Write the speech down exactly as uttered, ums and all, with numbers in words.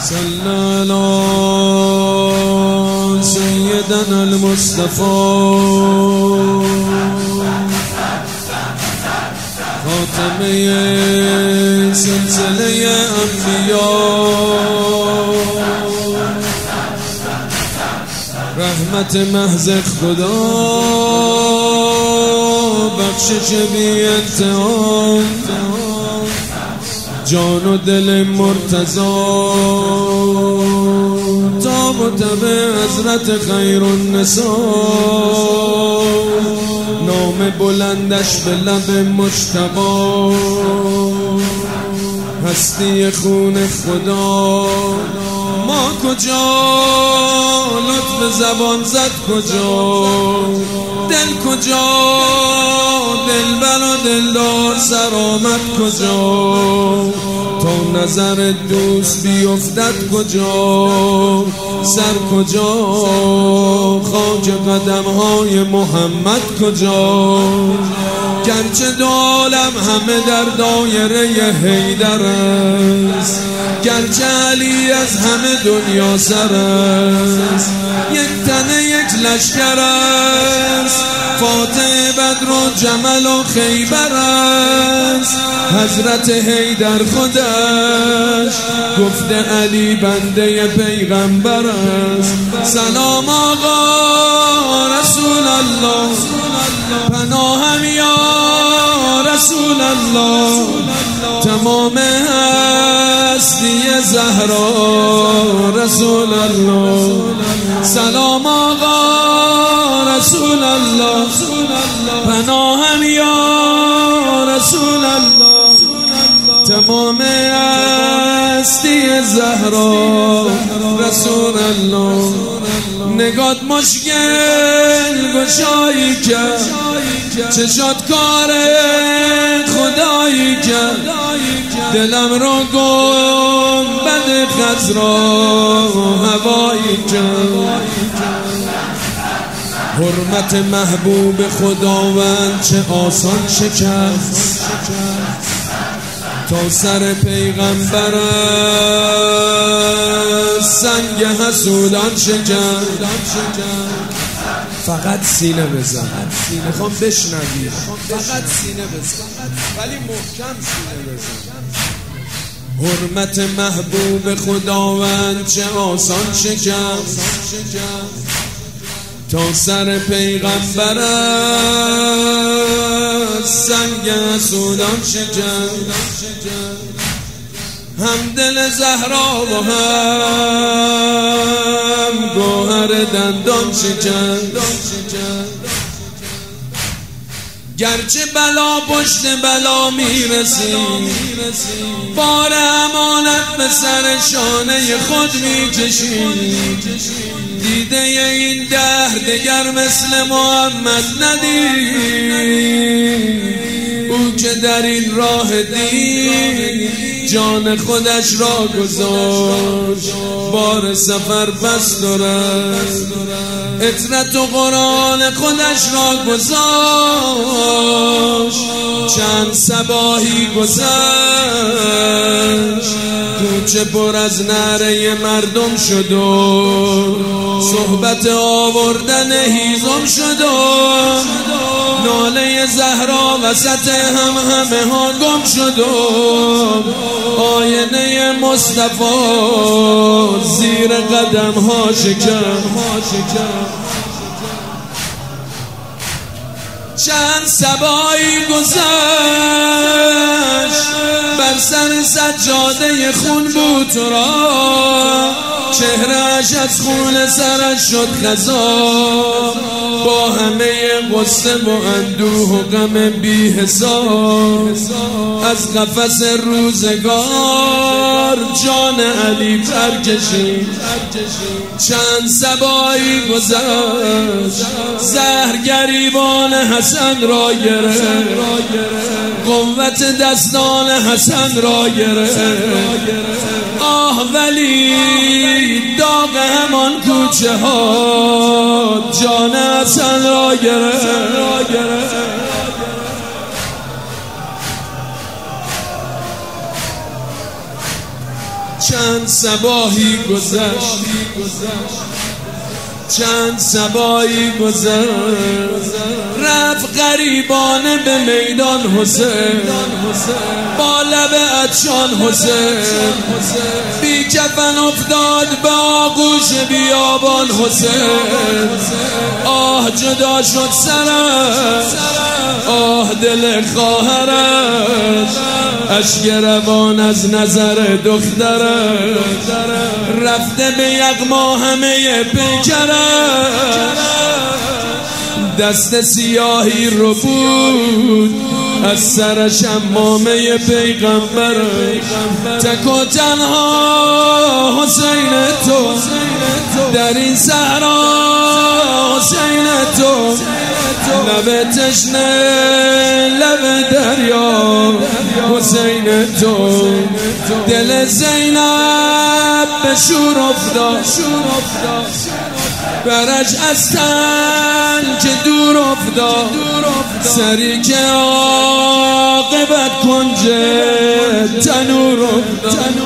صلی علی سیدنا المصطفى خاتمه سلسله انبیاء، رحمت محض خدا، بخشش بی انتها، جان و دل مرتضی، تا متبع حضرت خیر النساء، نام بلندش به لب مجتبی، هستی خون خدا. ما کجا لطف زبان زد کجا، دل کجا دلبر و دلدار سر آمد کجا، تا نظر دوست بیفتد کجا، سر کجا خاک قدم های محمد کجا. گرچه دو عالم همه در دایره حیدر است، گرچه علی از همه دنیا سر است، یک تنه یک لشکر است، فاتح بدر و جمل و خیبر است. حضرت حیدر خودش گفته علی بنده پیغمبر است. سلام آقا رسول الله، پناهم یا رسول الله، تمام هستی زهرا رسول الله. سلام آقا رسول الله، پناهم یا رسول الله، تمام هستی زهرا رسول الله. نگات مشکل گشایی کرد، چشات کار خدایی کرد، دلم رو گنبد خضرا هوایی کرد. حرمت محبوب خداوند چه آسان شکست، تا سر پیغمبر سنگ حسودان شکست. فقط سینه بزن، میخوام بشنوی، فقط سینه بزن ولی محکم سینه بزن. حرمت محبوب خداوند چه آسان شکست، تا سر پیغمبر سنگ حسودان شکست. هم دل زهرا و هم گوهر دندان شکست. گرچه بلا پشت بلا میرسیم، بار امانت به سر شانه خود میکشیم. دیده این دهر دگر مثل محمد ندید، او که در این راه دین جان خودش را گذاشت، بار سفر بست و رفت، عطرت و قرآن خودش را گذاشت. چند صباحی گذشت، کوچه پر از نعره مردم شد و صحبت آوردن هیزم شد و ناله زهرا وسط هم همه ها گم شد و آینه مصطفی زیر قدم ها شکست. چند صبایی گذشت، بر سر سجاده خون بود تو را، چهرهش از خون سرش شد خضاب، با همه غصه و اندوه و غم بی حساب. از قفس روزگار جان علی پر کشید. چند صبایی گذشت، زهر گریبان حسن را گرفت، قوت دستان حسن را گرفت. آه ولی داغ همان کوچه ها جان حسن را گرفت. چند صباحی گذشت چند صباحی گذشت رفت غریبانه به میدان حسین با لب عطشان حسین بی کفن افتاد به آغوش بیابان حسین آه جدا شد سرش آه دل خواهرش اشک روان از نظر دخترش رفته به یغما همه پیکرش دست سیاهی رو بود از سرش امامه پیغمبر تک و تنها حسین تو در این صحرا حسین تو لب تشنه لب دریا حسین تو دل زینب به شور افتاد برج از تن که دور افتاد سری که عاقبت کنج تنور افتاد